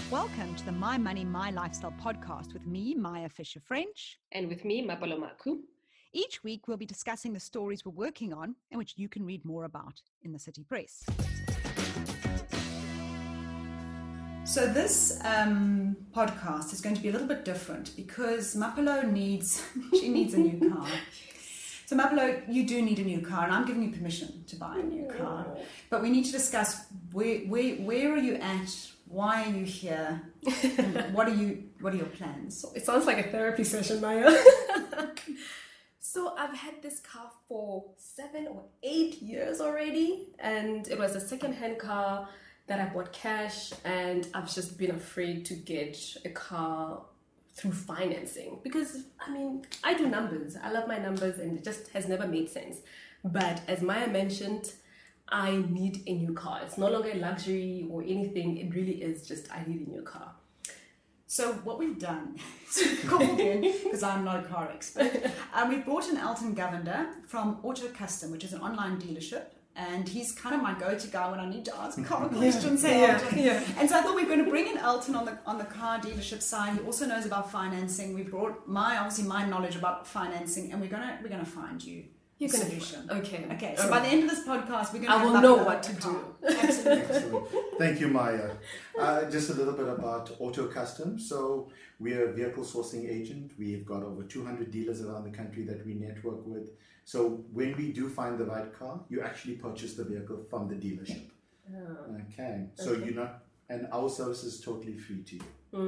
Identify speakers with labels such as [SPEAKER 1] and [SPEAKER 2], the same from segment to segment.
[SPEAKER 1] Welcome to the My Money, My Lifestyle podcast with me, Maya Fisher-French.
[SPEAKER 2] And with me, Mapalo Maku.
[SPEAKER 1] Each week, we'll be discussing the stories we're working on and which you can read more about in the City Press. So this podcast is going to be a little bit different because Mapalo needs a new car. So Mapalo, you do need a new car, and I'm giving you permission to buy a new car. But we need to discuss where are you at? Why are you here? And what are your plans?
[SPEAKER 2] It sounds like a therapy session, Maya. So I've had this car for 7 or 8 years already, and it was a second-hand car that I bought cash, and I've just been afraid to get a car through financing because, I do numbers. I love my numbers, and it just has never made sense. But as Maya mentioned, I need a new car. It's no longer a luxury or anything. It really is just, I need a new car.
[SPEAKER 1] So what we've done is we've called in, because I'm not a car expert, we've brought in Elton Govender from Auto Custom, which is an online dealership. And he's kind of my go-to guy when I need to ask car questions.
[SPEAKER 2] Yeah.
[SPEAKER 1] And so I thought we were going to bring in Elton on the car dealership side. He also knows about financing. We brought my knowledge about financing, and we're gonna find you a solution. Okay. So by the end of this podcast, we're gonna.
[SPEAKER 2] I will know what to do.
[SPEAKER 1] Absolutely.
[SPEAKER 3] Excellent. Thank you, Maya. Just a little bit about Auto Custom. So we're a vehicle sourcing agent. We've got over 200 dealers around the country that we network with. So when we do find the right car, you actually purchase the vehicle from the dealership. Okay. So you're not, and our service is totally free to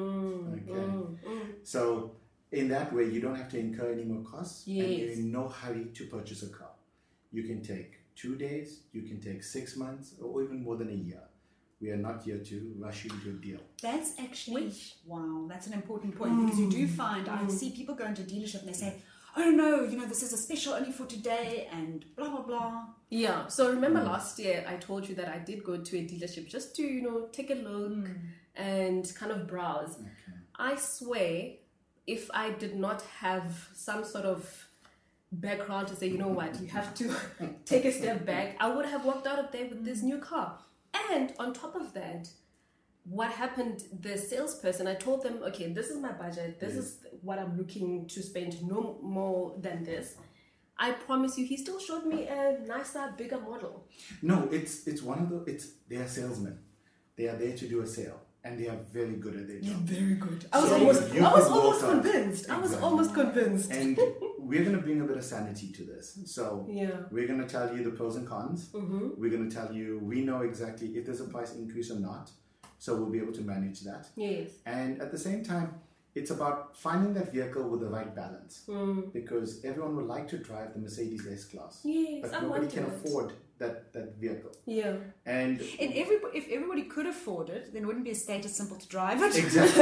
[SPEAKER 3] you. So in that way, you don't have to incur any more costs, and you're in no hurry to purchase a car. You can take 2 days, you can take 6 months, or even more than a year. We are not here to rush you into a deal.
[SPEAKER 1] That's actually, wow, that's an important point, because you do find, I see people go into a dealership and they say, oh no, this is a special only for today and blah, blah, blah.
[SPEAKER 2] Yeah, so remember last year I told you that I did go to a dealership just to, take a look and kind of browse. Okay. I swear, if I did not have some sort of background to say, you know what, you have to take a step back, I would have walked out of there with this new car. And on top of that, what happened, the salesperson, I told them, okay, this is my budget, this is what I'm looking to spend, no more than this. I promise you, he still showed me a nicer, bigger model.
[SPEAKER 3] No, it's they are salesmen. They are there to do a sale, and they are very good at their job.
[SPEAKER 2] Very good. I was almost convinced. Exactly. I was almost convinced.
[SPEAKER 3] And we're going to bring a bit of sanity to this. So we're going to tell you the pros and cons. We're going to tell you, we know exactly if there's a price increase or not. So we'll be able to manage that.
[SPEAKER 2] Yes.
[SPEAKER 3] And at the same time, it's about finding that vehicle with the right balance. Because everyone would like to drive the Mercedes S-Class.
[SPEAKER 2] Yes,
[SPEAKER 3] but nobody can afford that vehicle.
[SPEAKER 2] Yeah.
[SPEAKER 3] And
[SPEAKER 1] if everybody could afford it, then it wouldn't be a status symbol to drive it.
[SPEAKER 3] Exactly.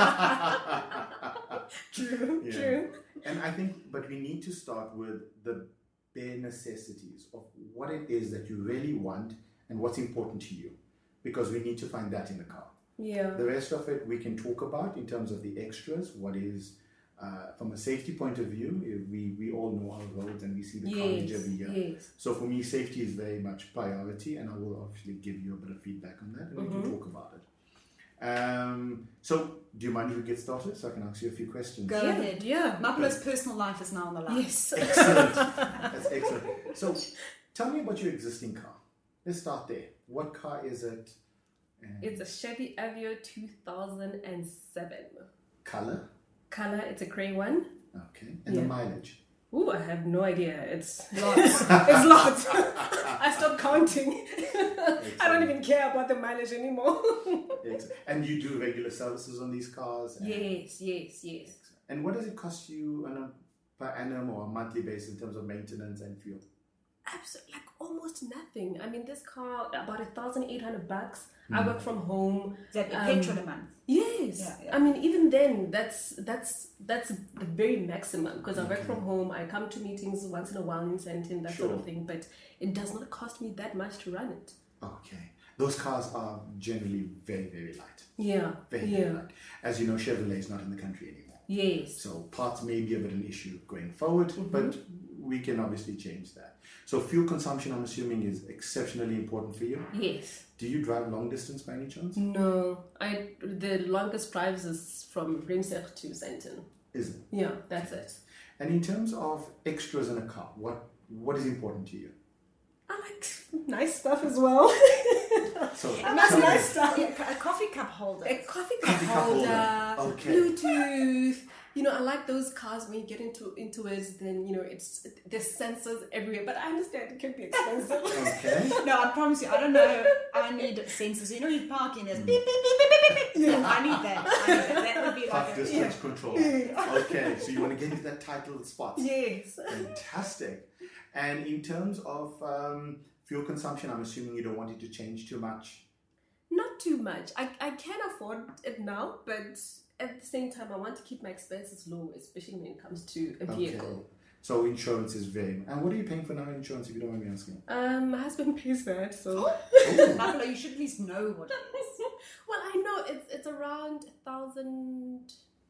[SPEAKER 2] True.
[SPEAKER 3] And I think, but we need to start with the bare necessities of what it is that you really want and what's important to you. Because we need to find that in the car.
[SPEAKER 2] Yeah.
[SPEAKER 3] The rest of it we can talk about in terms of the extras. What is, from a safety point of view, we all know our roads and we see the carnage every year.
[SPEAKER 2] Yes.
[SPEAKER 3] So for me, safety is very much priority, and I will obviously give you a bit of feedback on that, and we can talk about it. So do you mind if we get started so I can ask you a few questions?
[SPEAKER 1] Go ahead.
[SPEAKER 2] Yeah.
[SPEAKER 1] Mapalo's personal life is now on the line.
[SPEAKER 2] Yes.
[SPEAKER 3] Excellent. That's excellent. So tell me about your existing car. Let's start there. What car is it?
[SPEAKER 2] It's a Chevy Aveo 2007.
[SPEAKER 3] Color?
[SPEAKER 2] It's a grey one.
[SPEAKER 3] Okay. And the mileage?
[SPEAKER 2] Ooh, I have no idea. It's lots. It's lots. I stopped counting. I don't even care about the mileage anymore.
[SPEAKER 3] And you do regular services on these cars?
[SPEAKER 2] Yes.
[SPEAKER 3] And what does it cost you on a per annum or a monthly basis in terms of maintenance and fuel?
[SPEAKER 2] Absolutely, like almost nothing. I mean, this car about $1,800. I work from home.
[SPEAKER 1] Is that petrol a month?
[SPEAKER 2] Yes. Yeah. I mean, even then, that's the very maximum because I work from home. I come to meetings once in a while in Sandton, that sort of thing. But it does not cost me that much to run it.
[SPEAKER 3] Okay. Those cars are generally very, very light.
[SPEAKER 2] Yeah.
[SPEAKER 3] Very light. As you know, Chevrolet is not in the country anymore.
[SPEAKER 2] Yes.
[SPEAKER 3] So parts may be a bit of an issue going forward, but we can obviously change that. So fuel consumption, I'm assuming, is exceptionally important for you.
[SPEAKER 2] Yes.
[SPEAKER 3] Do you drive long distance by any chance?
[SPEAKER 2] No, the longest drives is from Rimsek to Sandton.
[SPEAKER 3] Is it?
[SPEAKER 2] Yeah, that's it.
[SPEAKER 3] And in terms of extras in a car, what is important to you?
[SPEAKER 2] I like nice stuff as well.
[SPEAKER 3] So
[SPEAKER 2] nice stuff.
[SPEAKER 1] Yeah, a coffee cup holder.
[SPEAKER 2] A coffee cup
[SPEAKER 3] Coffee cup
[SPEAKER 2] holder,
[SPEAKER 3] holder. Okay.
[SPEAKER 2] Bluetooth. I like those cars when you get into it, then there's sensors everywhere. But I understand it can be expensive.
[SPEAKER 3] Okay.
[SPEAKER 1] No, I promise you, I don't know. I need sensors. You park in, there's beep, beep, beep, beep, beep, beep. Yeah, I need that. That would be
[SPEAKER 3] Park
[SPEAKER 1] like
[SPEAKER 3] distance control. Okay, so you want to get into that titled spot.
[SPEAKER 2] Yes.
[SPEAKER 3] Fantastic. And in terms of fuel consumption, I'm assuming you don't want it to change too much.
[SPEAKER 2] Not too much. I can afford it now, but at the same time, I want to keep my expenses low, especially when it comes to a vehicle.
[SPEAKER 3] Okay. So insurance is very... And what are you paying for now in insurance, if you don't mind me asking?
[SPEAKER 2] My husband pays that, so...
[SPEAKER 1] Mapelo, you should at least know what it is.
[SPEAKER 2] Well, I know it's around 1,000...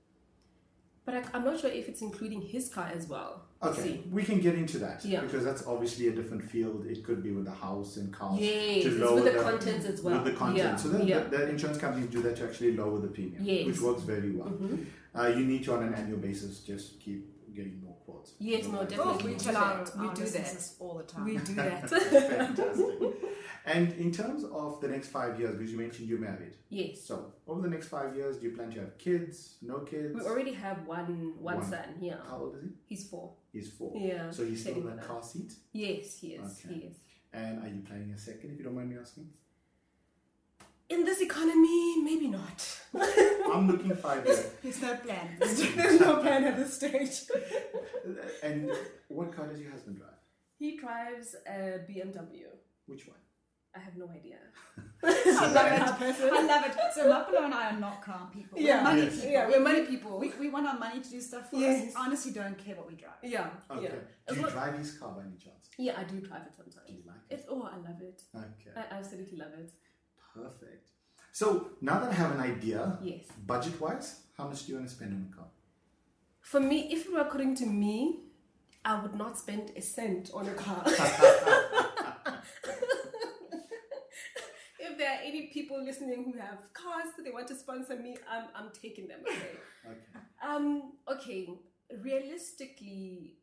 [SPEAKER 2] But I'm not sure if it's including his car as well.
[SPEAKER 3] Okay, we can get into that.
[SPEAKER 2] Yeah.
[SPEAKER 3] Because that's obviously a different field. It could be with the house and cars.
[SPEAKER 2] Yes,
[SPEAKER 3] to
[SPEAKER 2] it's
[SPEAKER 3] lower
[SPEAKER 2] with the content as well.
[SPEAKER 3] With the content.
[SPEAKER 2] Yeah.
[SPEAKER 3] So then the insurance companies do that to actually lower the premium,
[SPEAKER 2] Yes.
[SPEAKER 3] which works very well.
[SPEAKER 2] Mm-hmm.
[SPEAKER 3] You need to, on an annual basis, just keep getting more quotes.
[SPEAKER 2] Yes, no,
[SPEAKER 1] Oh,
[SPEAKER 2] definitely.
[SPEAKER 1] we tell our
[SPEAKER 2] We do
[SPEAKER 1] listeners all the time.
[SPEAKER 2] We do that.
[SPEAKER 3] Fantastic. And in terms of the next 5 years, because you mentioned you're married.
[SPEAKER 2] Yes.
[SPEAKER 3] So over the next 5 years, do you plan to have kids? No kids?
[SPEAKER 2] We already have one son. Yeah.
[SPEAKER 3] How old is he?
[SPEAKER 2] He's 4.
[SPEAKER 3] He's 4.
[SPEAKER 2] Yeah.
[SPEAKER 3] So he's still in a
[SPEAKER 2] Taking
[SPEAKER 3] car seat?
[SPEAKER 2] Yes, he is.
[SPEAKER 3] Okay.
[SPEAKER 2] He is.
[SPEAKER 3] And are you planning a second, if you don't mind me asking?
[SPEAKER 2] In this economy, maybe not.
[SPEAKER 3] I'm looking 5 years.
[SPEAKER 1] There's no plan.
[SPEAKER 2] There's no plan at this stage.
[SPEAKER 3] And what car does your husband drive?
[SPEAKER 2] He drives a BMW.
[SPEAKER 3] Which one?
[SPEAKER 2] I have no idea.
[SPEAKER 1] I love it. So Mapelo and I are not car people.
[SPEAKER 2] Yeah.
[SPEAKER 1] We're money
[SPEAKER 3] Yes.
[SPEAKER 1] people.
[SPEAKER 2] Yeah, we're money people.
[SPEAKER 1] We want our money to do stuff for
[SPEAKER 2] Yes.
[SPEAKER 1] us. Honestly, don't care what we drive.
[SPEAKER 2] Yeah.
[SPEAKER 3] Okay.
[SPEAKER 2] Yeah.
[SPEAKER 3] Do
[SPEAKER 2] As
[SPEAKER 3] you
[SPEAKER 2] long-
[SPEAKER 3] drive his car by any chance?
[SPEAKER 2] Yeah, I do drive it sometimes.
[SPEAKER 3] Do you like it?
[SPEAKER 2] I love it.
[SPEAKER 3] Okay.
[SPEAKER 2] I absolutely love it.
[SPEAKER 3] Perfect. So now that I have an idea,
[SPEAKER 2] Yes.
[SPEAKER 3] budget-wise, how much do you want to spend on a car?
[SPEAKER 2] For me, if it were according to me, I would not spend a cent on a car. If there are any people listening who have cars that they want to sponsor me, I'm taking them. Okay.
[SPEAKER 3] Okay.
[SPEAKER 2] Okay. Realistically,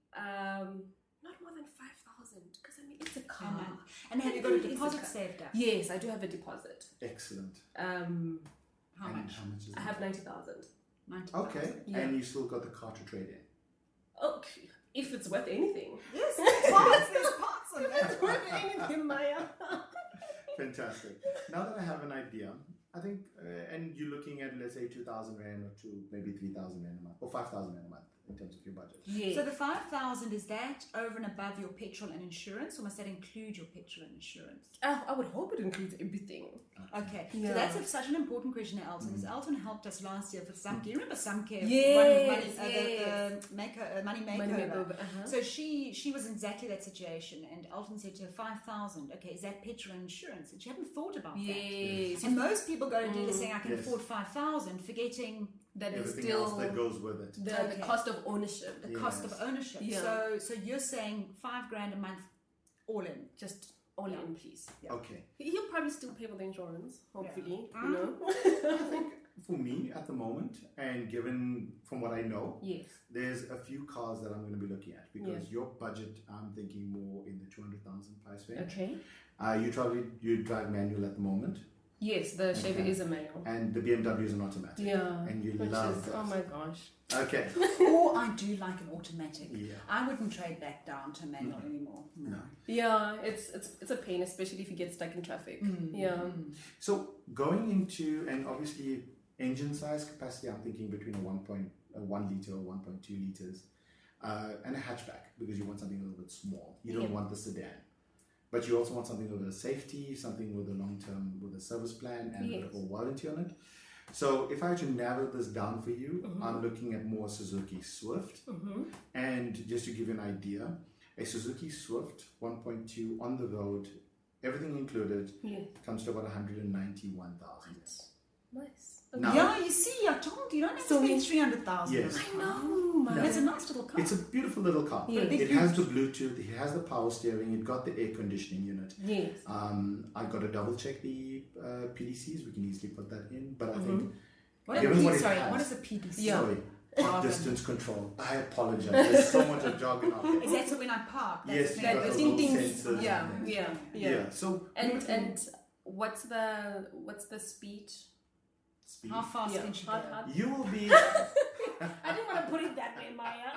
[SPEAKER 2] not more than 5,000 because it's a car.
[SPEAKER 1] And have you got a deposit saved up?
[SPEAKER 2] Yes, I do have a deposit.
[SPEAKER 3] Excellent.
[SPEAKER 1] How
[SPEAKER 3] And
[SPEAKER 1] much?
[SPEAKER 3] How much is
[SPEAKER 2] I
[SPEAKER 3] it?
[SPEAKER 2] have 90,000.
[SPEAKER 1] 90,000.
[SPEAKER 3] Okay.
[SPEAKER 2] Yeah.
[SPEAKER 3] And you still got the car to trade in?
[SPEAKER 2] Okay, if it's worth anything.
[SPEAKER 1] Yes, there's parts of
[SPEAKER 2] If
[SPEAKER 1] it.
[SPEAKER 2] it's worth anything, Maya.
[SPEAKER 3] Fantastic. Now that I have an idea, I think, and you're looking at, let's say, 2,000 Rand or maybe 3,000 Rand a month, or 5,000 Rand a month in terms of your budget.
[SPEAKER 2] Yes.
[SPEAKER 1] So the 5,000, is that over and above your petrol and insurance, or must that include your petrol and insurance?
[SPEAKER 2] I would hope it includes everything.
[SPEAKER 1] Okay,
[SPEAKER 2] Yeah.
[SPEAKER 1] so that's such an important question to Elton, because Elton helped us last year for Sumcare. You remember Sumcare?
[SPEAKER 2] Yes,
[SPEAKER 1] The money makeover.
[SPEAKER 2] Money makeover. Uh-huh.
[SPEAKER 1] So she was in exactly that situation, and Elton said to her, 5,000, okay, is that petrol and insurance? And she hadn't thought about that.
[SPEAKER 2] Yes.
[SPEAKER 1] And most people go to dealers saying, I can
[SPEAKER 3] Yes.
[SPEAKER 1] afford 5,000, forgetting
[SPEAKER 2] That is
[SPEAKER 3] Everything
[SPEAKER 2] still
[SPEAKER 3] else that goes with it.
[SPEAKER 2] the
[SPEAKER 1] Okay.
[SPEAKER 2] cost of ownership.
[SPEAKER 1] the cost of
[SPEAKER 3] Yes.
[SPEAKER 1] ownership.
[SPEAKER 2] Yeah.
[SPEAKER 1] So you're saying $5,000 a month all in.
[SPEAKER 2] Just all in, please.
[SPEAKER 1] Yeah.
[SPEAKER 3] Okay.
[SPEAKER 2] He'll probably still pay for the insurance, hopefully.
[SPEAKER 1] Yeah.
[SPEAKER 2] You know?
[SPEAKER 3] I think for me at the moment, and given from what I know,
[SPEAKER 2] Yes.
[SPEAKER 3] there's a few cars that I'm going to be looking at because your budget, I'm thinking more in the 200,000 price range.
[SPEAKER 2] Okay.
[SPEAKER 3] You drive manual at the moment,
[SPEAKER 2] Yes, the Chevy
[SPEAKER 3] Okay.
[SPEAKER 2] is a manual.
[SPEAKER 3] and the BMW is an automatic.
[SPEAKER 2] Yeah.
[SPEAKER 3] And you
[SPEAKER 2] Which
[SPEAKER 3] love
[SPEAKER 2] is,
[SPEAKER 3] that.
[SPEAKER 2] oh my gosh.
[SPEAKER 3] Okay.
[SPEAKER 1] Or I do like an automatic.
[SPEAKER 3] Yeah.
[SPEAKER 1] I wouldn't trade back down to manual anymore.
[SPEAKER 3] No.
[SPEAKER 2] Yeah, it's a pain, especially if you get stuck in traffic. Yeah.
[SPEAKER 3] So going into, and obviously engine size capacity, I'm thinking between a 1 liter or 1.2 liters, and a hatchback, because you want something a little bit small. You don't want the sedan. But you also want something with a safety, something with a long-term, with a service plan and a bit of a warranty on it. So if I had to narrow this down for you, I'm looking at more Suzuki Swift. And just to give you an idea, a Suzuki Swift 1.2 on the road, everything included,
[SPEAKER 2] Yeah.
[SPEAKER 3] comes to about 191,000.
[SPEAKER 2] Nice.
[SPEAKER 3] Now,
[SPEAKER 1] Yeah, you see, I told you, you don't have to spend 300,000.
[SPEAKER 3] Yes.
[SPEAKER 2] I know, man.
[SPEAKER 1] And it's a nice little car.
[SPEAKER 3] it's a beautiful little car.
[SPEAKER 2] Yeah.
[SPEAKER 3] It has the Bluetooth, it has the power steering, it got the air conditioning unit.
[SPEAKER 2] Yes.
[SPEAKER 3] I got to double check the PDCs. We can easily put that in, but I think
[SPEAKER 1] What a
[SPEAKER 3] given what it
[SPEAKER 1] sorry,
[SPEAKER 3] has-
[SPEAKER 1] what is a PDC?
[SPEAKER 2] Yeah.
[SPEAKER 3] sorry, park distance control. I apologize. There's so much of jargon out there.
[SPEAKER 1] Is that so when I park? That's
[SPEAKER 3] Yes,
[SPEAKER 1] the
[SPEAKER 3] you
[SPEAKER 1] thing.
[SPEAKER 3] got
[SPEAKER 2] That
[SPEAKER 3] those
[SPEAKER 2] ding
[SPEAKER 3] little
[SPEAKER 2] dings.
[SPEAKER 3] sensors
[SPEAKER 2] Yeah,
[SPEAKER 3] and things.
[SPEAKER 2] yeah.
[SPEAKER 3] So
[SPEAKER 2] And what's the speed?
[SPEAKER 3] speed.
[SPEAKER 1] How fast
[SPEAKER 2] Yeah.
[SPEAKER 1] can she
[SPEAKER 2] How-
[SPEAKER 1] go?
[SPEAKER 2] how-
[SPEAKER 3] You will be.
[SPEAKER 2] I didn't want to put it that way, Maya.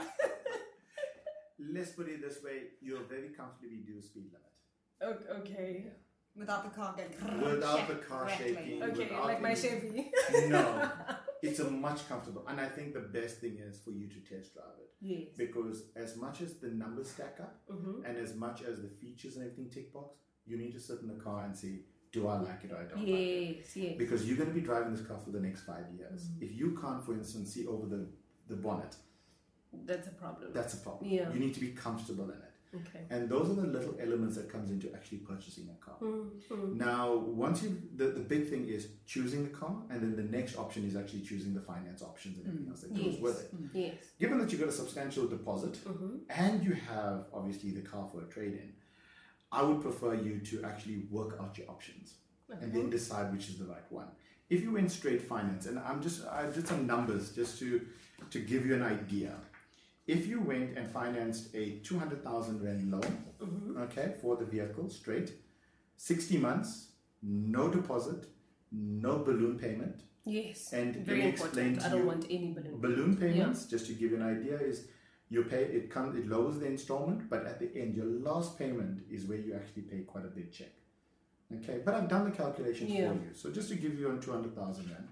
[SPEAKER 3] Let's put it this way: you'll very comfortably do speed limit
[SPEAKER 2] Okay.
[SPEAKER 1] Without the car going.
[SPEAKER 3] without the car
[SPEAKER 1] rattling.
[SPEAKER 3] shaking.
[SPEAKER 2] Okay,
[SPEAKER 3] without
[SPEAKER 2] like my
[SPEAKER 3] any-
[SPEAKER 2] Chevy.
[SPEAKER 3] No, it's a much comfortable, and I think the best thing is for you to test drive it.
[SPEAKER 2] Yes.
[SPEAKER 3] Because as much as the numbers stack up
[SPEAKER 2] Mm-hmm.
[SPEAKER 3] and as much as the features and everything tick box, you need to sit in the car and say, do I like it or I don't like it?
[SPEAKER 2] Yes, yes.
[SPEAKER 3] Because you're going to be driving this car for the next 5 years. If you can't, for instance, see over the bonnet,
[SPEAKER 2] That's a problem.
[SPEAKER 3] that's a problem.
[SPEAKER 2] Yeah.
[SPEAKER 3] You need to be comfortable in it.
[SPEAKER 2] Okay.
[SPEAKER 3] And those are the little elements that comes into actually purchasing a car.
[SPEAKER 2] Mm-hmm.
[SPEAKER 3] Now, once the big thing is choosing the car, and then the next option is actually choosing the finance options and everything else that goes
[SPEAKER 2] Yes.
[SPEAKER 3] with it.
[SPEAKER 2] Yes.
[SPEAKER 3] Given that you've got a substantial deposit
[SPEAKER 2] Mm-hmm.
[SPEAKER 3] and you have obviously the car for a trade-in, I would prefer you to actually work out your options and then decide which is the right one. If you went straight finance, and I did some numbers just to give you an idea. If you went and financed a 200,000 Rand loan, okay, for the vehicle straight, 60 months, no deposit, no balloon payment,
[SPEAKER 2] Yes.
[SPEAKER 3] and
[SPEAKER 2] Very
[SPEAKER 3] let me explain
[SPEAKER 2] important.
[SPEAKER 3] to
[SPEAKER 2] I don't
[SPEAKER 3] you-
[SPEAKER 2] want any balloon.
[SPEAKER 3] balloon payments, just to give you an idea, is you pay it lowers the installment, but at the end your last payment is where you actually pay quite a big check. Okay, but I've done the calculations
[SPEAKER 2] Yeah.
[SPEAKER 3] for you. So just to give you on 200,000 Rand,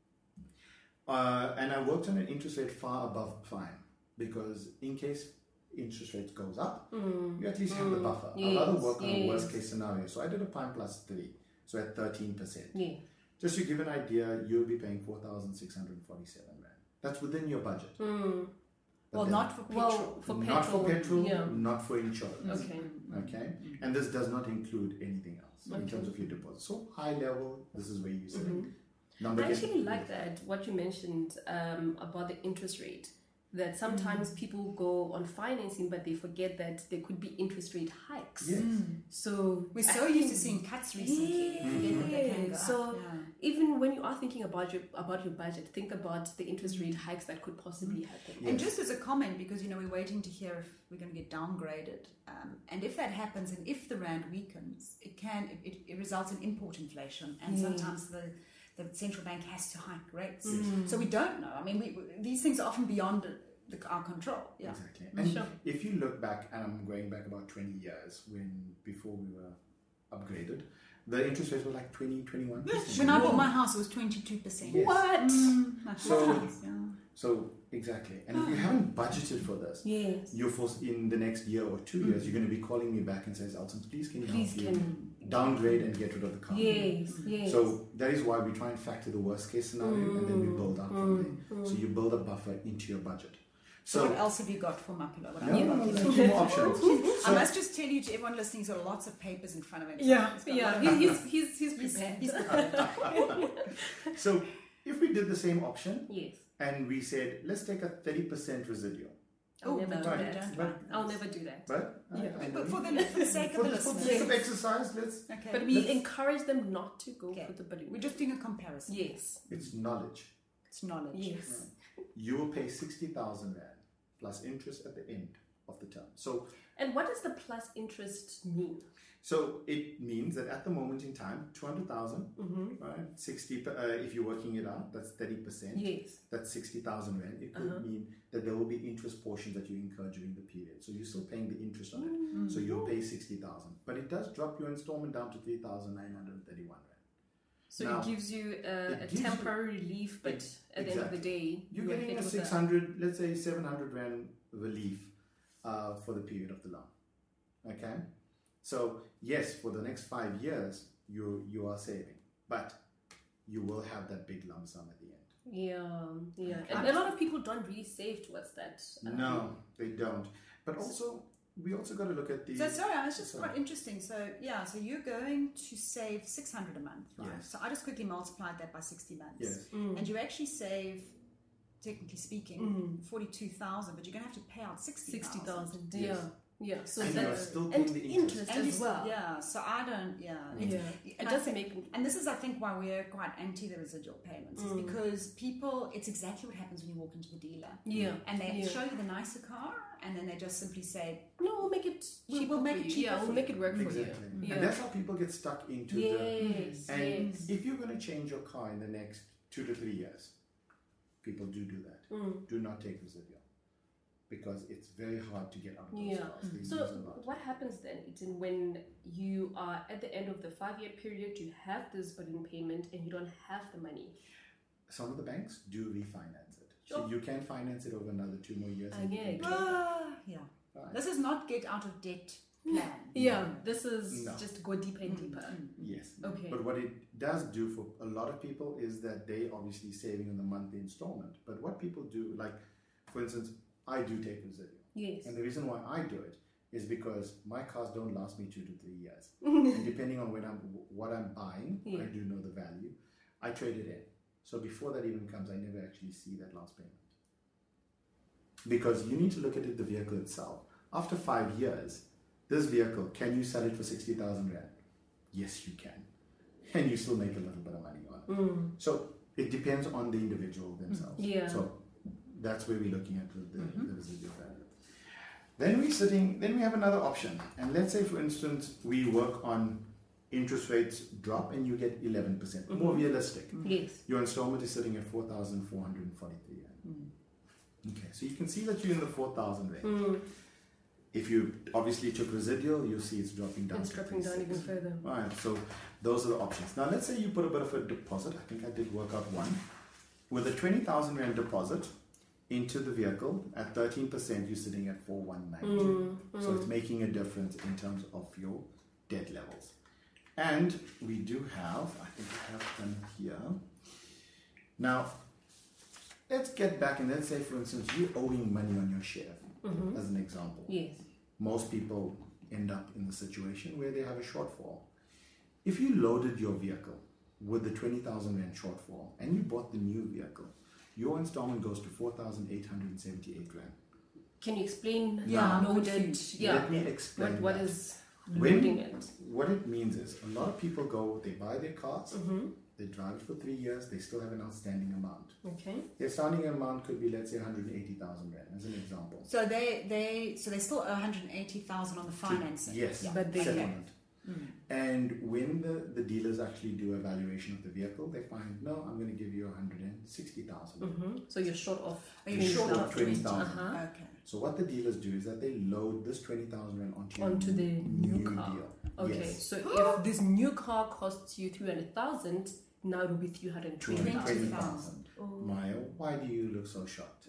[SPEAKER 3] and I worked on an interest rate far above prime, because in case interest rates goes up, you at least have the buffer. I'd rather work on a worst case scenario. So I did a prime plus 3, so at 13%.
[SPEAKER 2] Yeah.
[SPEAKER 3] Just to give an idea, you'll be paying 4,647 Rand. That's within your budget. But
[SPEAKER 1] Well,
[SPEAKER 3] then-
[SPEAKER 1] not for petrol.
[SPEAKER 2] Well, for petrol.
[SPEAKER 3] not for petrol,
[SPEAKER 2] Yeah.
[SPEAKER 3] not for insurance.
[SPEAKER 2] Okay.
[SPEAKER 3] Okay, and this does not include anything else in
[SPEAKER 2] Okay.
[SPEAKER 3] terms of your deposit. So high level, this is where you sit.
[SPEAKER 2] I actually like that, what you mentioned about the interest rate. That sometimes people go on financing, but they forget that there could be interest rate hikes.
[SPEAKER 3] Yes.
[SPEAKER 2] So
[SPEAKER 1] We're
[SPEAKER 2] I
[SPEAKER 1] so used to
[SPEAKER 2] think-
[SPEAKER 1] seeing cuts recently. Forget that they can go
[SPEAKER 2] So
[SPEAKER 1] up. Yeah.
[SPEAKER 2] even when you are thinking about your budget, think about the interest rate hikes that could possibly happen.
[SPEAKER 3] Yes.
[SPEAKER 1] And just as a comment, because we're waiting to hear if we're going to get downgraded, and if that happens, and if the rand weakens, it results in import inflation, and sometimes the central bank has to hike rates. So we don't know. I mean, these things are often beyond our control. Yeah.
[SPEAKER 3] Exactly. And
[SPEAKER 2] Sure.
[SPEAKER 3] if you look back, and I'm going back about 20 years, before we were upgraded, the interest rates were like 20-21%.
[SPEAKER 1] When I bought my house, it was 22%.
[SPEAKER 3] Yes.
[SPEAKER 2] What?
[SPEAKER 1] My first
[SPEAKER 3] So-
[SPEAKER 1] house, yeah.
[SPEAKER 3] So exactly, and if you haven't budgeted for this,
[SPEAKER 2] Yes.
[SPEAKER 3] you're forced in the next year or 2 years, you're going to be calling me back and says, Elton, please can you
[SPEAKER 2] Please
[SPEAKER 3] help you
[SPEAKER 2] can.
[SPEAKER 3] downgrade and get rid of the car?
[SPEAKER 2] Yes. Yes.
[SPEAKER 3] So that is why we try and factor the worst case scenario and then we build up from there. So you build a buffer into your budget.
[SPEAKER 1] So what
[SPEAKER 3] So
[SPEAKER 1] else have you got for Mapelo? What
[SPEAKER 3] no,
[SPEAKER 1] else?
[SPEAKER 3] no, no, there's a few more options.
[SPEAKER 1] I
[SPEAKER 3] So,
[SPEAKER 1] must just tell you, to everyone listening, he's got lots of papers in front of him.
[SPEAKER 2] Yeah.
[SPEAKER 1] He's got a
[SPEAKER 2] Yeah.
[SPEAKER 1] lot of-
[SPEAKER 2] He's prepared.
[SPEAKER 1] He's prepared.
[SPEAKER 3] so if we did the same option
[SPEAKER 2] Yes.
[SPEAKER 3] and we said, let's take a 30% residual,
[SPEAKER 2] I'll
[SPEAKER 1] Oh,
[SPEAKER 2] never
[SPEAKER 1] no,
[SPEAKER 2] do
[SPEAKER 1] we
[SPEAKER 2] that.
[SPEAKER 1] don't
[SPEAKER 3] But-
[SPEAKER 1] like
[SPEAKER 2] I'll
[SPEAKER 1] this.
[SPEAKER 2] never do that.
[SPEAKER 3] but
[SPEAKER 1] But for the sake of
[SPEAKER 3] for
[SPEAKER 1] the
[SPEAKER 3] the
[SPEAKER 1] listeners.
[SPEAKER 3] sake of exercise,
[SPEAKER 1] Okay.
[SPEAKER 2] But we encourage them not to go
[SPEAKER 1] Okay.
[SPEAKER 2] for the balloon.
[SPEAKER 1] We're just doing a comparison.
[SPEAKER 2] Yes.
[SPEAKER 3] it's knowledge.
[SPEAKER 1] It's knowledge.
[SPEAKER 2] Yes.
[SPEAKER 3] You will pay 60,000 Rand plus interest at the end of the term. So
[SPEAKER 2] And what does the plus interest mean?
[SPEAKER 3] So it means that at the moment in time, 200,000, right? 60. If you're working it out, that's 30%.
[SPEAKER 2] Yes.
[SPEAKER 3] That's 60,000 Rand. It could mean that there will be interest portions that you incur during the period. So you're still paying the interest on it. So you'll pay 60,000, but it does drop your installment down to 3,931 Rand.
[SPEAKER 2] So
[SPEAKER 3] Now,
[SPEAKER 2] it gives you a
[SPEAKER 3] it gives
[SPEAKER 2] temporary relief, but at the end of the day,
[SPEAKER 3] You're
[SPEAKER 2] you're
[SPEAKER 3] getting
[SPEAKER 2] hit
[SPEAKER 3] a
[SPEAKER 2] with
[SPEAKER 3] 600, let's say 700 Rand relief for the period of the loan. Okay? So yes, for the next 5 years, you are saving, but you will have that big lump sum at the end.
[SPEAKER 2] Yeah. And a lot of people don't really save towards that.
[SPEAKER 3] No, they don't. But also, we also got to look at the.
[SPEAKER 1] So sorry, it's just quite interesting. So yeah, so you're going to save 600 a month, right?
[SPEAKER 3] Yes.
[SPEAKER 1] So I just quickly multiplied that by 60 months.
[SPEAKER 3] Yes.
[SPEAKER 1] And you actually save, technically speaking, 42,000, but you're going to have to pay out 60,000.
[SPEAKER 2] Yeah. Yeah. So
[SPEAKER 3] And
[SPEAKER 2] that's
[SPEAKER 3] you're still
[SPEAKER 2] and
[SPEAKER 3] paying the
[SPEAKER 2] interest
[SPEAKER 1] And
[SPEAKER 2] as well.
[SPEAKER 1] Yeah, so I don't,
[SPEAKER 2] It
[SPEAKER 1] And I
[SPEAKER 2] doesn't
[SPEAKER 1] think-
[SPEAKER 2] make.
[SPEAKER 1] And this is, I think, why we're quite anti the residual payments, is because people, it's exactly what happens when you walk into the dealer.
[SPEAKER 2] Yeah.
[SPEAKER 1] And they
[SPEAKER 2] Yeah.
[SPEAKER 1] show you the nicer car, and then they just simply say,
[SPEAKER 2] No, we'll make it cheaper.
[SPEAKER 1] We'll make
[SPEAKER 2] for
[SPEAKER 1] it
[SPEAKER 2] you.
[SPEAKER 1] cheaper
[SPEAKER 2] Yeah,
[SPEAKER 1] for
[SPEAKER 2] we'll
[SPEAKER 1] you.
[SPEAKER 2] make it work
[SPEAKER 3] Exactly.
[SPEAKER 2] for you. Yeah.
[SPEAKER 3] And that's how people get stuck into the.
[SPEAKER 2] Yes.
[SPEAKER 3] And
[SPEAKER 2] Yes.
[SPEAKER 3] if you're going to change your car in the next 2 to 3 years, people do that. Do not take residual. Because it's very hard to get out of those
[SPEAKER 2] Yeah.
[SPEAKER 3] cars. They
[SPEAKER 2] So
[SPEAKER 3] lose a lot.
[SPEAKER 2] what happens then, Iten, when you are at the end of the 5-year period, you have this balloon payment and you don't have the money?
[SPEAKER 3] Some of the banks do refinance it. So
[SPEAKER 2] Sure.
[SPEAKER 3] you can finance it over another 2 more years.
[SPEAKER 2] Ah, yeah.
[SPEAKER 1] yeah.
[SPEAKER 3] Right.
[SPEAKER 1] This is not get out of debt plan.
[SPEAKER 2] Yeah, this is
[SPEAKER 3] No.
[SPEAKER 2] just go deeper and deeper.
[SPEAKER 3] Yes.
[SPEAKER 2] Okay.
[SPEAKER 3] But what it does do for a lot of people is that they obviously saving on the monthly installment. But what people do, like for instance, I do take residual.
[SPEAKER 2] Yes.
[SPEAKER 3] And the reason why I do it is because my cars don't last me 2 to 3 years. And depending on what I'm buying,
[SPEAKER 2] Yeah.
[SPEAKER 3] I do know the value. I trade it in. So before that even comes, I never actually see that last payment. Because you need to look at the vehicle itself. After 5 years, this vehicle, can you sell it for 60,000 Rand? Yes, you can. And you still make a little bit of money on it. So it depends on the individual themselves.
[SPEAKER 2] Yeah.
[SPEAKER 3] So that's where we're looking at the residual value. Then we have another option. And let's say, for instance, we work on interest rates drop and you get 11%. More realistic.
[SPEAKER 2] Yes.
[SPEAKER 3] Your installment is sitting at 4,443 Rand. Okay, so you can see that you're in the 4,000 range. If you obviously took residual, you'll see it's dropping down.
[SPEAKER 2] It's
[SPEAKER 3] to
[SPEAKER 2] dropping down
[SPEAKER 3] 36.
[SPEAKER 2] even further.
[SPEAKER 3] Right, so those are the options. Now let's say you put a bit of a deposit. I think I did work out one. With a 20,000 Rand deposit into the vehicle, at 13%, you're sitting at 4,192. So it's making a difference in terms of your debt levels. And we do have, I think I have them here. Now, let's get back and let's say, for instance, you're owing money on your share, as an example.
[SPEAKER 2] Yes.
[SPEAKER 3] Most people end up in the situation where they have a shortfall. If you loaded your vehicle with the 20,000 Rand shortfall and you bought the new vehicle, your installment goes to 4,878 Rand.
[SPEAKER 2] Can you explain
[SPEAKER 1] Yeah,
[SPEAKER 2] loaded? Yeah.
[SPEAKER 3] Let me explain
[SPEAKER 2] What
[SPEAKER 3] that.
[SPEAKER 2] is loading it?
[SPEAKER 3] What it means is a lot of people go, they buy their cars, they drive it for 3 years, they still have an outstanding amount.
[SPEAKER 2] Okay.
[SPEAKER 3] The outstanding amount could be, let's say, 180,000 Rand as an example.
[SPEAKER 1] So they still owe 180,000 on the financing.
[SPEAKER 3] Yes,
[SPEAKER 2] But they-
[SPEAKER 3] settlement. And when the dealers actually do a valuation of the vehicle, they find, no, I'm going to give you 160,000.
[SPEAKER 2] So you're short of.
[SPEAKER 1] Are you short of
[SPEAKER 3] 20,000.
[SPEAKER 1] Okay.
[SPEAKER 3] So what the dealers do is that they load this 20,000 Rand
[SPEAKER 2] Onto the new car.
[SPEAKER 3] deal.
[SPEAKER 2] Okay.
[SPEAKER 3] Yes.
[SPEAKER 2] So if this new car costs you 300,000, now it will be 320,000.
[SPEAKER 1] 20,000.
[SPEAKER 3] Maya, why do you look so shocked?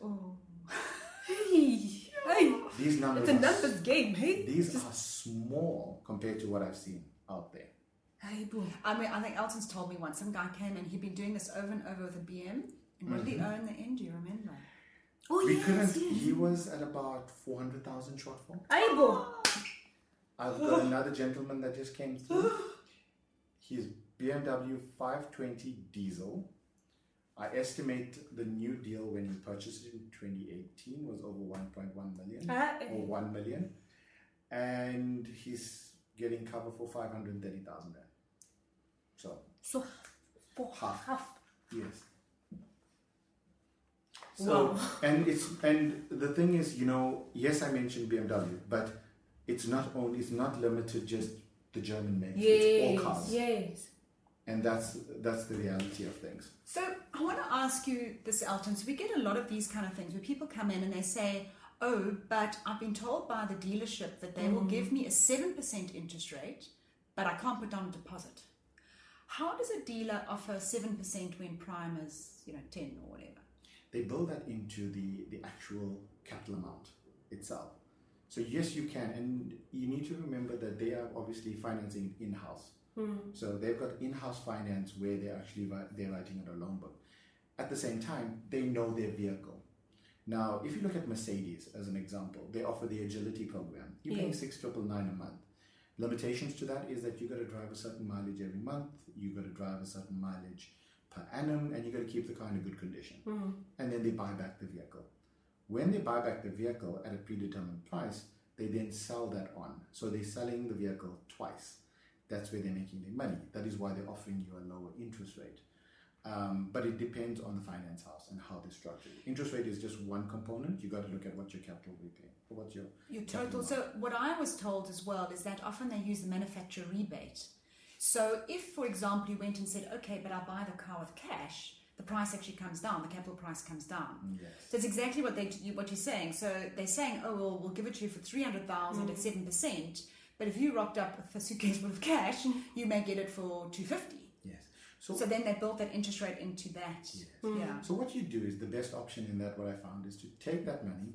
[SPEAKER 2] Hey,
[SPEAKER 3] These numbers,
[SPEAKER 2] it's a numbers game. Hey.
[SPEAKER 3] these are small compared to what I've seen out there.
[SPEAKER 2] Hey, boy.
[SPEAKER 1] I mean, I think Elton's told me once. Some guy came in. He'd been doing this over and over with a BM. And what did he owe in the end? Do you remember?
[SPEAKER 2] Oh,
[SPEAKER 3] We
[SPEAKER 2] yes,
[SPEAKER 3] couldn't.
[SPEAKER 2] yes.
[SPEAKER 3] He was at about 400,000 shortfall.
[SPEAKER 2] Hey, boy.
[SPEAKER 3] I've got another gentleman that just came through. His BMW 520 diesel. I estimate the new deal when he purchased it in 2018 was over 1.1 million or 1 million, and he's getting cover for 530,000 Rand. So
[SPEAKER 2] So, for
[SPEAKER 3] Half.
[SPEAKER 2] half.
[SPEAKER 3] yes. So
[SPEAKER 2] Wow.
[SPEAKER 3] and the thing is, yes, I mentioned BMW, but it's not limited just the German makes. It's all cars.
[SPEAKER 2] Yes.
[SPEAKER 3] And that's the reality of things.
[SPEAKER 1] So I want to ask you this, Elton. So we get a lot of these kind of things where people come in and they say, oh, but I've been told by the dealership that they will give me a 7% interest rate, but I can't put down a deposit. How does a dealer offer 7% when prime is, 10 or whatever?
[SPEAKER 3] They build that into the actual capital amount itself. So yes, you can, and you need to remember that they are obviously financing in-house. So they've got in-house finance where they're writing out a loan book. At the same time, they know their vehicle. Now, if you look at Mercedes as an example, they offer the agility program. You're paying $6,999 a month. Limitations to that is that you got to drive a certain mileage every month, you got to drive a certain mileage per annum, and you got to keep the car in a good condition. And then they buy back the vehicle. When they buy back the vehicle at a predetermined price, they then sell that on. So they're selling the vehicle twice. That's where they're making their money. That is why they're offering you a lower interest rate. But it depends on the finance house and how they structure it. Interest rate is just one component. You got to look at what your capital will pay, or what your
[SPEAKER 1] total. So what I was told as well is that often they use the manufacturer rebate. So if, for example, you went and said, okay, but I'll buy the car with cash, the price actually comes down, the capital price comes down.
[SPEAKER 3] Yes.
[SPEAKER 1] So it's exactly what you're saying. So they're saying, oh, well, we'll give it to you for 300,000 at 7%, but if you rocked up with a suitcase full of cash, you may get it for 250.
[SPEAKER 3] Yes.
[SPEAKER 1] So then they built that interest rate into that.
[SPEAKER 3] Yes.
[SPEAKER 1] Yeah.
[SPEAKER 3] So what you do is the best option in that, what I found, is to take that money,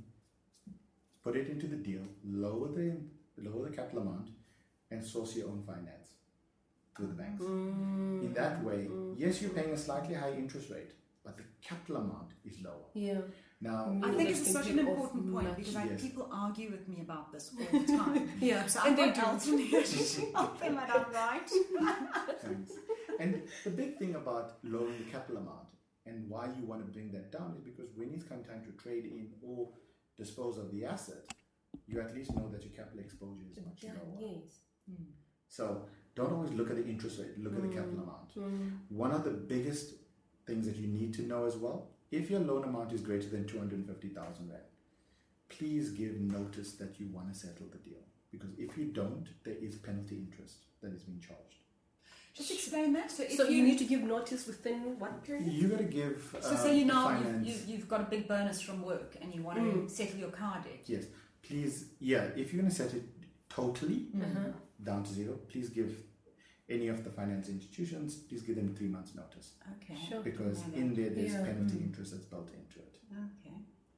[SPEAKER 3] put it into the deal, lower the capital amount, and source your own finance through the banks. In that way, yes, you're paying a slightly high interest rate, but the capital amount is lower.
[SPEAKER 2] Yeah.
[SPEAKER 3] Now,
[SPEAKER 1] I think it's such an important point because people argue with me about this all the time. So I'm not Elton here to help them that I'm right.
[SPEAKER 3] Thanks. And the big thing about lowering the capital amount and why you want to bring that down is because when it's come time to trade in or dispose of the asset, you at least know that your capital exposure is much lower.
[SPEAKER 2] Yes.
[SPEAKER 3] So don't always look at the interest rate, look at the capital amount. One of the biggest things that you need to know as well, if your loan amount is greater than 250,000 Rand, please give notice that you want to settle the deal. Because if you don't, there is penalty interest that is being charged.
[SPEAKER 1] Just explain that.
[SPEAKER 2] So you need to give notice within what period?
[SPEAKER 3] You got to give.
[SPEAKER 1] So say you've got a big bonus from work and you want to settle your car debt.
[SPEAKER 3] Yes, please. Yeah, if you're going to set it totally down to zero, please give any of the finance institutions. Please give them 3 months notice.
[SPEAKER 1] Okay.
[SPEAKER 2] Sure.
[SPEAKER 3] Because in there's penalty interest that's built into it.
[SPEAKER 1] Okay.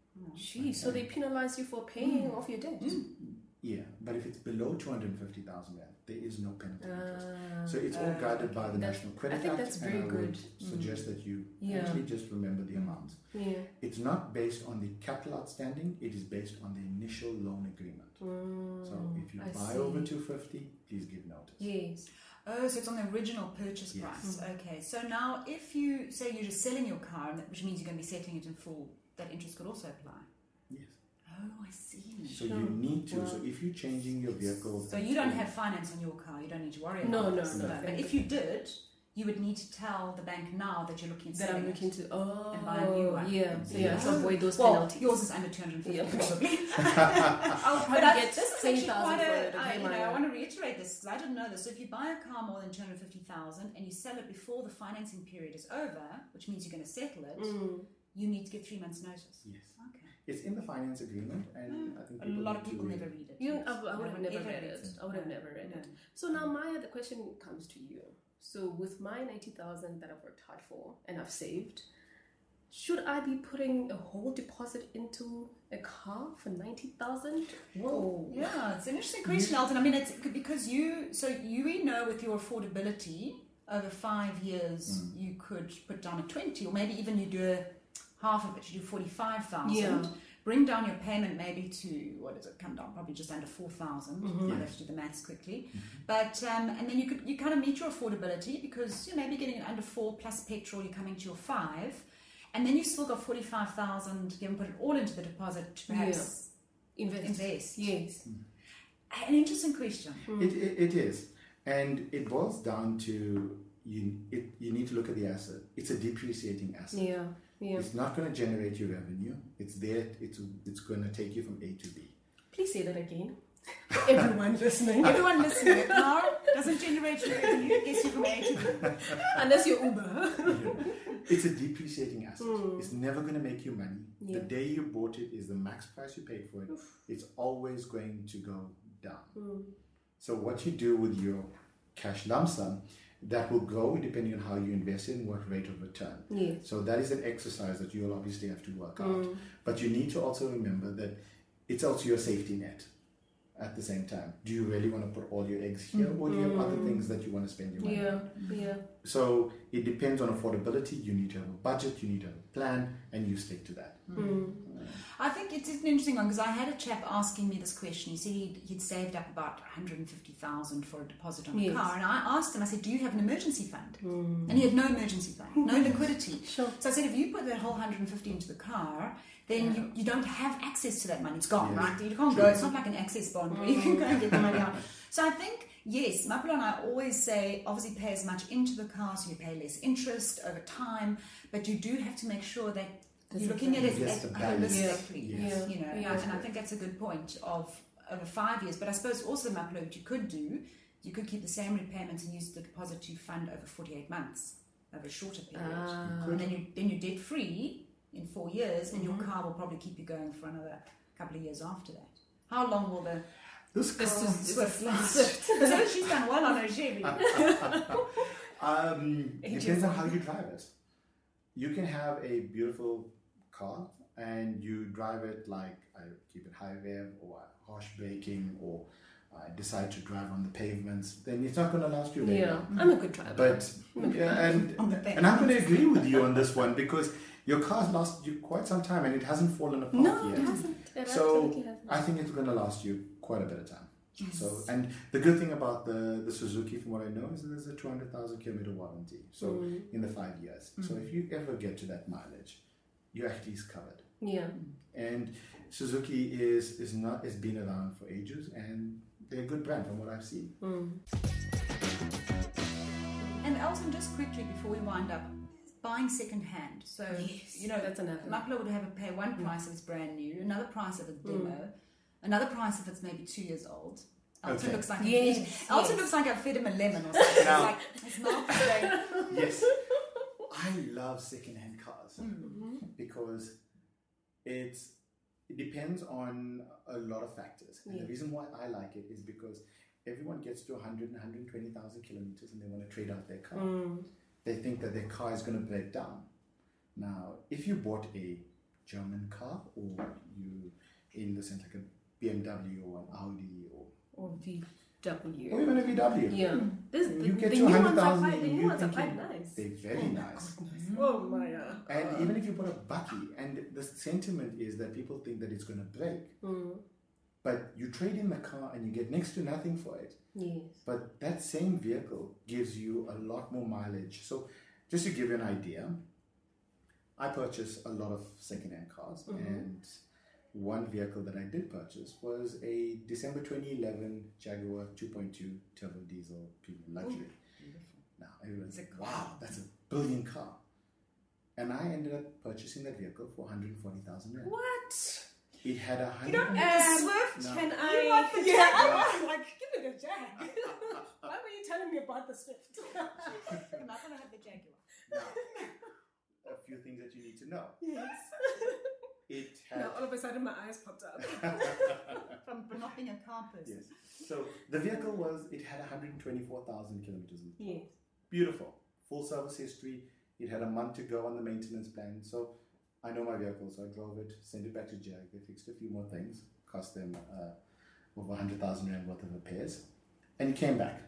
[SPEAKER 2] Gee, so they penalize you for paying off your debt.
[SPEAKER 3] Yeah, but if it's below 250,000 Rand, there is no penalty interest. So it's all guided by the National Credit Act.
[SPEAKER 2] I think that's very
[SPEAKER 3] and I
[SPEAKER 2] good.
[SPEAKER 3] would suggest that you actually just remember the amount.
[SPEAKER 2] Yeah.
[SPEAKER 3] It's not based on the capital outstanding, it is based on the initial loan agreement. So if you buy over 250, please give notice.
[SPEAKER 2] Yes.
[SPEAKER 1] Oh, so it's on the original purchase price. Okay. So now if you say you're just selling your car, which means you're going to be settling it in full, that interest could also apply.
[SPEAKER 3] Yes.
[SPEAKER 1] Oh, I see.
[SPEAKER 3] So you need to. So if you're changing your vehicle,
[SPEAKER 1] so you don't have finance on your car. You don't need to worry
[SPEAKER 2] No.
[SPEAKER 1] about this. But if you did, you would need to tell the bank now that you're looking at
[SPEAKER 2] That
[SPEAKER 1] selling
[SPEAKER 2] I'm looking to
[SPEAKER 1] and buy a new one.
[SPEAKER 2] Yeah. So to avoid those
[SPEAKER 1] well,
[SPEAKER 2] penalties.
[SPEAKER 1] yours is under 250 probably.
[SPEAKER 2] I'll probably get
[SPEAKER 1] this is
[SPEAKER 2] 20,000
[SPEAKER 1] actually quite
[SPEAKER 2] for it.
[SPEAKER 1] I want to reiterate this because I didn't know this. So if you buy a car more than 250,000 and you sell it before the financing period is over, which means you're going to settle it, you need to give 3 months' notice.
[SPEAKER 3] yes,
[SPEAKER 1] Okay.
[SPEAKER 3] it's in the finance agreement, and I think
[SPEAKER 1] A lot of people never read it.
[SPEAKER 2] I would have never read it. I would have never read it. So now, Maya, the question comes to you. So with my 90,000 that I've worked hard for and I've saved, should I be putting a whole deposit into a car for 90,000?
[SPEAKER 1] Whoa. Yeah, it's an interesting question, Elton. I mean, it's because you know with your affordability, over 5 years, you could put down a 20, or maybe even you do half of it, you do 45,000.
[SPEAKER 2] Yeah.
[SPEAKER 1] Bring down your payment maybe to, what does it come down? Probably just under 4,000. I'll have to do the maths quickly. But, and then you kind of meet your affordability because you maybe getting it under 4 plus petrol, you're coming to your 5. And then you've still got 45,000, you haven't put it all into the deposit to perhaps invest.
[SPEAKER 2] Yes.
[SPEAKER 1] An interesting question.
[SPEAKER 3] It is. And it boils down to you need to look at the asset. It's a depreciating asset.
[SPEAKER 2] Yeah.
[SPEAKER 3] It's not going to generate you revenue. It's there. It's going to take you from A to B.
[SPEAKER 2] Please say that again. For everyone listening.
[SPEAKER 1] Everyone listening. The car doesn't generate your revenue. It gets you from A to B.
[SPEAKER 2] Unless you're Uber.
[SPEAKER 3] It's a depreciating asset. It's never going to make you money. The day you bought it is the max price you paid for it. It's always going to go down. So what you do with your cash lump sum, that will grow depending on how you invest it and what rate of return.
[SPEAKER 2] Yes.
[SPEAKER 3] So that is an exercise that you'll obviously have to work out. But you need to also remember that it's also your safety net. at the same time. Do you really want to put all your eggs here, or do you have other things that you want to spend your money on?
[SPEAKER 2] Yeah.
[SPEAKER 3] So it depends on affordability. You need to have a budget, you need to have a plan, and you stick to that.
[SPEAKER 1] I think it's an interesting one because I had a chap asking me this question. He said he'd saved up about 150,000 for a deposit on a car, and I asked him, I said, do you have an emergency fund? And he had no emergency fund, no liquidity.
[SPEAKER 2] Sure.
[SPEAKER 1] So I said, if you put that whole 150 into the car, then you don't have access to that money. It's gone, right? You can't go. It's not like an access bond where you can go and get the money out. So I think, yes, Mapelo and I always say, obviously pay as much into the car so you pay less interest over time, but you do have to make sure that you're looking at it holistically.
[SPEAKER 3] Yes.
[SPEAKER 1] You know, and I think that's a good point of over 5 years. But I suppose also Mapelo, what you could do, you could keep the same repayments and use the deposit to fund over 48 months, over a shorter period. And then you're debt free in 4 years, and your car will probably keep you going for another couple of years after that. How long will
[SPEAKER 3] this car
[SPEAKER 1] Swift last? So she's done well on her Chevy.
[SPEAKER 3] Depends on how you drive it. You can have a beautiful car and you drive it like I keep it high rev or harsh braking, or decide to drive on the pavements, then it's not going to last you very long.
[SPEAKER 2] I'm a good driver.
[SPEAKER 3] But and I'm going to agree with you on this one, because your car's lasted you quite some time and it hasn't fallen apart yet.
[SPEAKER 2] It hasn't. It
[SPEAKER 3] So
[SPEAKER 2] hasn't.
[SPEAKER 3] I think it's going to last you quite a bit of time.
[SPEAKER 1] Yes.
[SPEAKER 3] So, and the good thing about the Suzuki, from what I know, is that there's a 200,000 kilometer warranty. So in the 5 years. So if you ever get to that mileage, you're at least covered.
[SPEAKER 2] Yeah.
[SPEAKER 3] And Suzuki is been around for ages, and they're a good brand from what I've seen.
[SPEAKER 1] And Elton, just quickly before we wind up, buying second hand. So you know,
[SPEAKER 2] that's another.
[SPEAKER 1] Mapelo would have to pay one price if it's brand new, another price if it's demo, another price if it's maybe 2 years old. Elton looks like Elton looks like I fed him a lemon or something.
[SPEAKER 3] Now,
[SPEAKER 1] like his mouth is going.
[SPEAKER 3] Yes, I love second-hand cars because it depends on a lot of factors. And the reason why I like it is because everyone gets to 100 and 120,000 kilometers and they want to trade out their car. They think that their car is going to break down. Now, if you bought a German car, or you in the sense like a BMW or an Audi or
[SPEAKER 2] VW.
[SPEAKER 3] or even a VW.
[SPEAKER 2] Yeah.
[SPEAKER 3] You get
[SPEAKER 2] the
[SPEAKER 3] to
[SPEAKER 2] new
[SPEAKER 3] 100,000
[SPEAKER 2] The
[SPEAKER 3] and
[SPEAKER 2] new
[SPEAKER 3] you're
[SPEAKER 2] ones are
[SPEAKER 3] thinking,
[SPEAKER 2] quite nice.
[SPEAKER 3] they're very nice.
[SPEAKER 2] Oh my
[SPEAKER 3] And even if you put a bucky, and the sentiment is that people think that it's going to break. But you trade in the car and you get next to nothing for it.
[SPEAKER 2] Yes.
[SPEAKER 3] But that same vehicle gives you a lot more mileage. So just to give you an idea, I purchase a lot of second-hand cars, and one vehicle that I did purchase was a December 2011 Jaguar 2.2 turbo diesel premium luxury. Now everyone's like, wow, that's a brilliant car. And I ended up purchasing that vehicle for 140,000 rand.
[SPEAKER 2] What?
[SPEAKER 3] It had a hundred.
[SPEAKER 1] You don't want the Swift.
[SPEAKER 3] No.
[SPEAKER 2] Can
[SPEAKER 1] You
[SPEAKER 2] I?
[SPEAKER 1] want the Jag.
[SPEAKER 2] Like, give me the Jag. Why were you telling me about the Swift?
[SPEAKER 1] I'm not going to have the Jaguar.
[SPEAKER 3] Now, a few things that you need to know.
[SPEAKER 2] Yes.
[SPEAKER 3] It had.
[SPEAKER 2] Now all of a sudden my eyes popped up.
[SPEAKER 1] From not being a car person.
[SPEAKER 3] Yes. So the vehicle had 124,000 kilometers.
[SPEAKER 2] Yes.
[SPEAKER 3] Beautiful. Full service history. It had a month to go on the maintenance plan. So I know my vehicle, so I drove it, sent it back to Jag. They fixed a few more things, cost them over 100,000 rand worth of repairs, and it came back.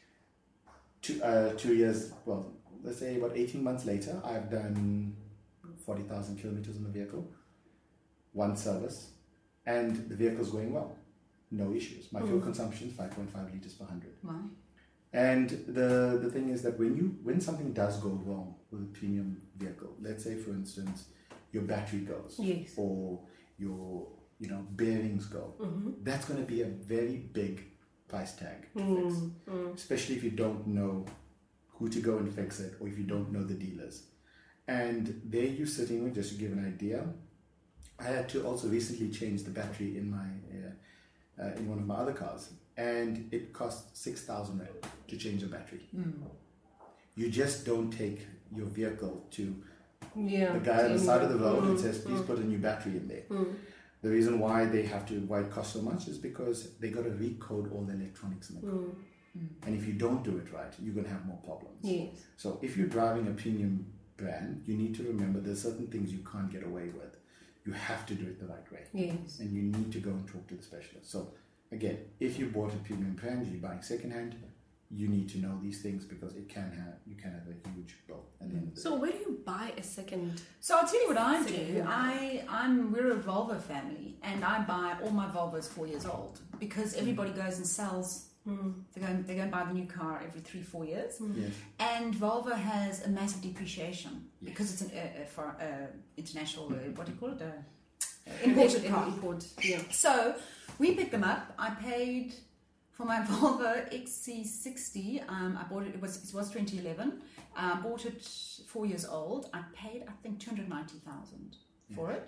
[SPEAKER 3] 2 years, well, let's say about 18 months later, I've done 40,000 kilometers on the vehicle, one service, and the vehicle's going well. No issues. My fuel consumption is 5.5 liters per 100.
[SPEAKER 1] Wow.
[SPEAKER 3] And the thing is that when something does go wrong with a premium vehicle, let's say for instance your battery goes,
[SPEAKER 2] Yes.
[SPEAKER 3] or your bearings go, that's going to be a very big price tag to fix, especially if you don't know who to go and fix it, or if you don't know the dealers. And there you're sitting with, just to give an idea, I had to also recently change the battery in my in one of my other cars, and it cost 6,000 rand to change the battery. You just don't take your vehicle to the guy on the side of the road and says, please put a new battery in there. The reason why why it costs so much is because they got to recode all the electronics in the car. And if you don't do it right, you're going to have more problems.
[SPEAKER 2] Yes.
[SPEAKER 3] So if you're driving a premium brand, you need to remember there's certain things you can't get away with. You have to do it the right way.
[SPEAKER 2] Yes.
[SPEAKER 3] And you need to go and talk to the specialist. So again, if you bought a premium brand, you're buying secondhand, you need to know these things because you can have a huge bill at the end of the
[SPEAKER 2] So
[SPEAKER 3] day.
[SPEAKER 2] where do you buy a second?
[SPEAKER 1] So I'll tell you what I do.
[SPEAKER 2] Second.
[SPEAKER 1] We're a Volvo family, and I buy all my Volvos 4 years old because everybody goes and sells. They go and buy the new car every 3-4 years.
[SPEAKER 3] Yes.
[SPEAKER 1] And Volvo has a massive depreciation
[SPEAKER 3] Yes.
[SPEAKER 1] because it's an international, what do you call it? Imported car.
[SPEAKER 2] Import. Yeah.
[SPEAKER 1] So we picked them up. I paid for my Volvo XC60. I bought it. It was 2011. I bought it 4 years old. I paid, I think, 290,000 for it.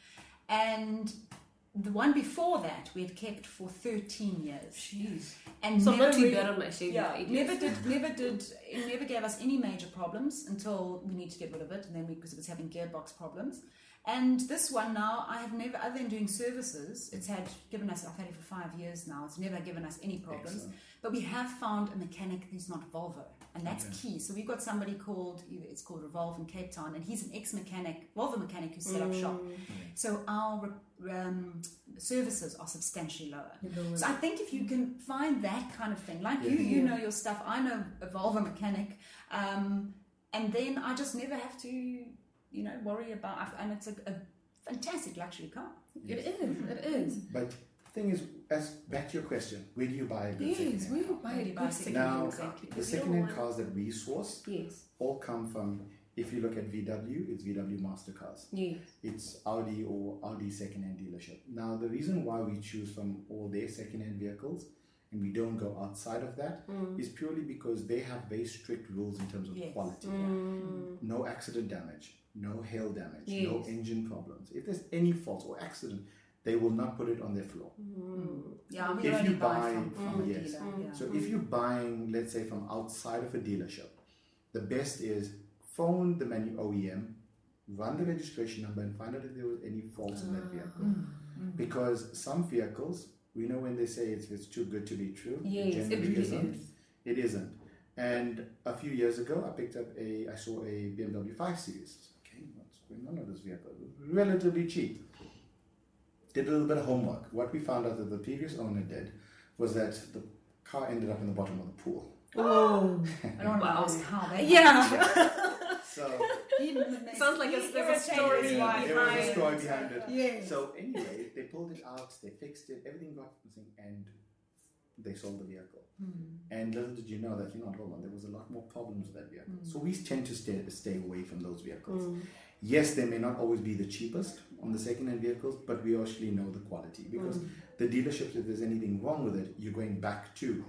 [SPEAKER 1] And the one before that we had kept for 13 years.
[SPEAKER 2] Jeez.
[SPEAKER 1] And
[SPEAKER 2] So
[SPEAKER 1] never
[SPEAKER 2] not too
[SPEAKER 1] really-
[SPEAKER 2] bad on my shade.
[SPEAKER 1] yeah, it never gave us any major problems until we need to get rid of it, and then because it was having gearbox problems. And this one now, I have never, other than doing services, I've had it for 5 years now. It's never given us any problems.
[SPEAKER 3] Excellent.
[SPEAKER 1] But we have found a mechanic who's not Volvo, and that's key. So we've got somebody it's called Revolve in Cape Town, and he's an ex-mechanic, Volvo mechanic who set up shop. So our services are substantially lower. So I think if you can find that kind of thing, like you know your stuff, I know a Volvo mechanic, and then I just never have to, worry about, and it's a fantastic luxury car.
[SPEAKER 2] It is.
[SPEAKER 3] But the thing is, back to your question, where do you buy a good
[SPEAKER 2] Yes,
[SPEAKER 3] secondhand
[SPEAKER 2] where you
[SPEAKER 3] car?
[SPEAKER 2] buy
[SPEAKER 1] Where
[SPEAKER 2] a
[SPEAKER 1] do you buy
[SPEAKER 2] good
[SPEAKER 1] a
[SPEAKER 2] second-hand
[SPEAKER 3] Now,
[SPEAKER 2] exactly.
[SPEAKER 3] the
[SPEAKER 2] Because you don't
[SPEAKER 3] second-hand
[SPEAKER 2] want-
[SPEAKER 3] cars that we source
[SPEAKER 2] Yes.
[SPEAKER 3] all come from, if you look at VW, it's VW Mastercars.
[SPEAKER 2] Yes.
[SPEAKER 3] It's Audi or Audi second-hand dealership. Now, the reason why we choose from all their second-hand vehicles and we don't go outside of that is purely because they have very strict rules in terms of quality. No accident damage, no hail damage, no engine problems. If there's any fault or accident, they will not put it on their floor.
[SPEAKER 1] Yeah, we
[SPEAKER 3] If
[SPEAKER 1] only
[SPEAKER 3] you buy
[SPEAKER 1] from a
[SPEAKER 3] yes.
[SPEAKER 1] dealer. Yeah.
[SPEAKER 3] So if you're buying, let's say, from outside of a dealership, the best is phone the OEM, run the registration number, and find out if there was any faults in that vehicle. Because some vehicles, we know when they say it's too good to be true,
[SPEAKER 2] Yes,
[SPEAKER 3] it
[SPEAKER 2] it
[SPEAKER 3] generally
[SPEAKER 2] really
[SPEAKER 3] isn't.
[SPEAKER 2] is.
[SPEAKER 3] It isn't. And a few years ago, I saw a BMW 5 Series. Okay, what's going on with this vehicle? Relatively cheap. Did a little bit of homework. What we found out that the previous owner did was that the car ended up in the bottom of the pool.
[SPEAKER 2] Oh.
[SPEAKER 1] I don't want to ask how they.
[SPEAKER 3] So
[SPEAKER 2] Sounds like there's a story
[SPEAKER 3] there was a story
[SPEAKER 2] behind
[SPEAKER 3] behind it.
[SPEAKER 1] Yes.
[SPEAKER 3] So anyway, they pulled it out, they fixed it, everything got missing, and they sold the vehicle. And little did you know that, hold on, there was a lot more problems with that vehicle. So we tend to stay away from those vehicles. Yes, they may not always be the cheapest on the second-hand vehicles, but we actually know the quality because the dealerships, if there's anything wrong with it, you're going back to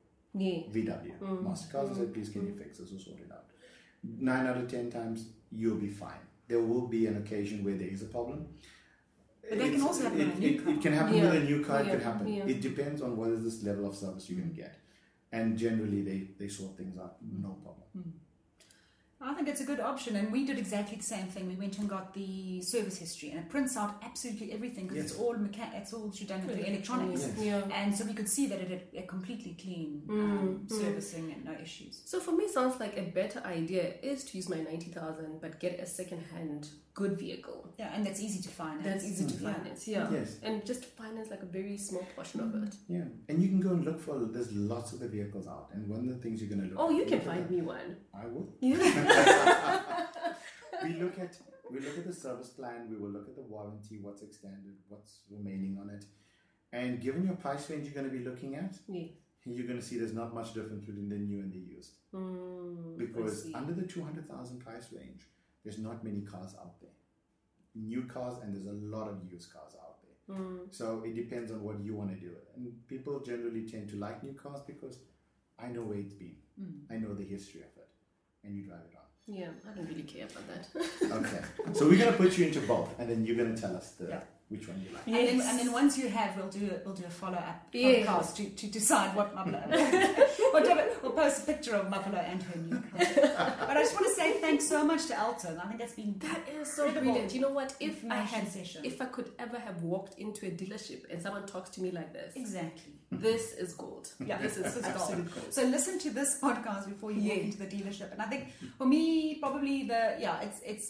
[SPEAKER 3] VW. Mastercars and said, please can you fix this or sort it out? 9 out of 10 times, you'll be fine. There will be an occasion where there is a problem.
[SPEAKER 1] But that can also happen with a new car.
[SPEAKER 3] It can happen with a new car, it can happen.
[SPEAKER 2] Yeah.
[SPEAKER 3] It depends on what is this level of service you're going to get. And generally, they sort things out, no problem.
[SPEAKER 1] I think it's a good option, and we did exactly the same thing. We went and got the service history, and it prints out absolutely everything because it's all it's all done through electronics,
[SPEAKER 2] Yeah.
[SPEAKER 1] and so we could see that it had a completely clean servicing and no issues.
[SPEAKER 2] So for me, it sounds like a better idea is to use my 90,000, but get a second-hand good vehicle.
[SPEAKER 1] Yeah, and that's easy to finance.
[SPEAKER 2] That's easy to
[SPEAKER 1] Yeah.
[SPEAKER 2] finance, yeah.
[SPEAKER 3] Yes.
[SPEAKER 2] And just finance like a very small portion of it.
[SPEAKER 3] Yeah, and you can go and look for, there's lots of the vehicles out, and one of the things you're going to look
[SPEAKER 2] Oh, you can
[SPEAKER 3] look at
[SPEAKER 2] find
[SPEAKER 3] that.
[SPEAKER 2] me one.
[SPEAKER 3] I will.
[SPEAKER 2] Yeah.
[SPEAKER 3] we look at the service plan, we will look at the warranty, what's extended, what's remaining on it, and given your price range you're going to be looking at, you're going to see there's not much difference between the new and the used. Because under the 200,000 price range, there's not many cars out there. New cars, and there's a lot of used cars out there. So it depends on what you want to do. And people generally tend to like new cars because I know where it's been. I know the history of it. And you drive it on.
[SPEAKER 2] Yeah, I don't really care about that.
[SPEAKER 3] Okay. So we're going to put you into both, and then you're going to tell us which one you like.
[SPEAKER 1] And then once you have, we'll do a follow-up
[SPEAKER 2] Yes.
[SPEAKER 1] podcast to decide what Mapelo. We'll post a picture of Mapelo and her new car. But I just want to say thanks so much to Elton. I think that's been
[SPEAKER 2] That is so
[SPEAKER 1] incredible.
[SPEAKER 2] brilliant. You know what? If
[SPEAKER 1] Information
[SPEAKER 2] I could ever have walked into a dealership and someone talks to me like this,
[SPEAKER 1] exactly.
[SPEAKER 2] this is gold.
[SPEAKER 1] Yeah,
[SPEAKER 2] This is absolute
[SPEAKER 1] gold.
[SPEAKER 2] gold.
[SPEAKER 1] So listen to this podcast before you walk into the dealership. And I think for me, probably it's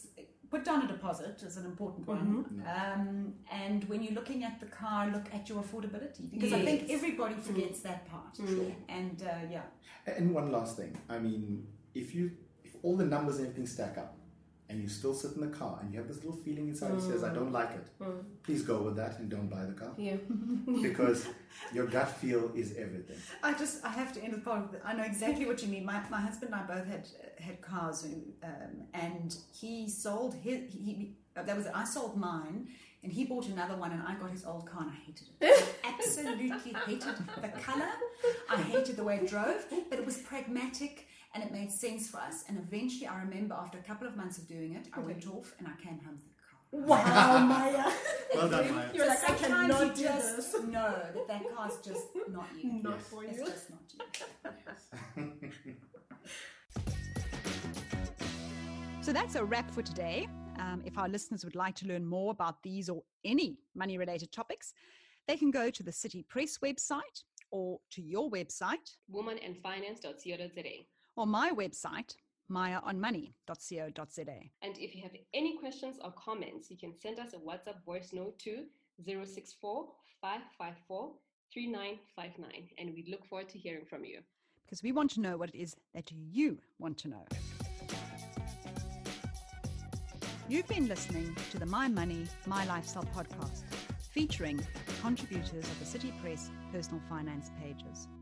[SPEAKER 1] put down a deposit is an important one. And when you're looking at the car, look at your affordability, because I think everybody forgets that part. And
[SPEAKER 3] And one last thing. I mean, if all the numbers and everything stack up, and you still sit in the car and you have this little feeling inside that says, I don't like it, please go with that and don't buy the car.
[SPEAKER 2] Yeah.
[SPEAKER 3] Because your gut feel is everything.
[SPEAKER 1] I have to end with part of it. I know exactly what you mean. My husband and I both had cars, and he sold I sold mine, and he bought another one, and I got his old car, and I hated it. I absolutely hated the colour. I hated the way it drove, but it was pragmatic. And it made sense for us. And eventually, I remember after a couple of months of doing it, I went off and I came home with the car.
[SPEAKER 2] Wow, Maya.
[SPEAKER 3] Well done, Maya.
[SPEAKER 2] You're like, I cannot do
[SPEAKER 1] just
[SPEAKER 2] this.
[SPEAKER 1] know that car's just not you.
[SPEAKER 2] Not for you.
[SPEAKER 1] It's just not you. So that's a wrap for today. If our listeners would like to learn more about these or any money-related topics, they can go to the City Press website or to your website,
[SPEAKER 4] womanandfinance.co.za.
[SPEAKER 1] or my website, mayaonmoney.co.za.
[SPEAKER 4] And if you have any questions or comments, you can send us a WhatsApp voice note to 064 554 3959, and we look forward to hearing from you.
[SPEAKER 1] Because we want to know what it is that you want to know. You've been listening to the My Money, My Lifestyle podcast, featuring contributors of the City Press personal finance pages.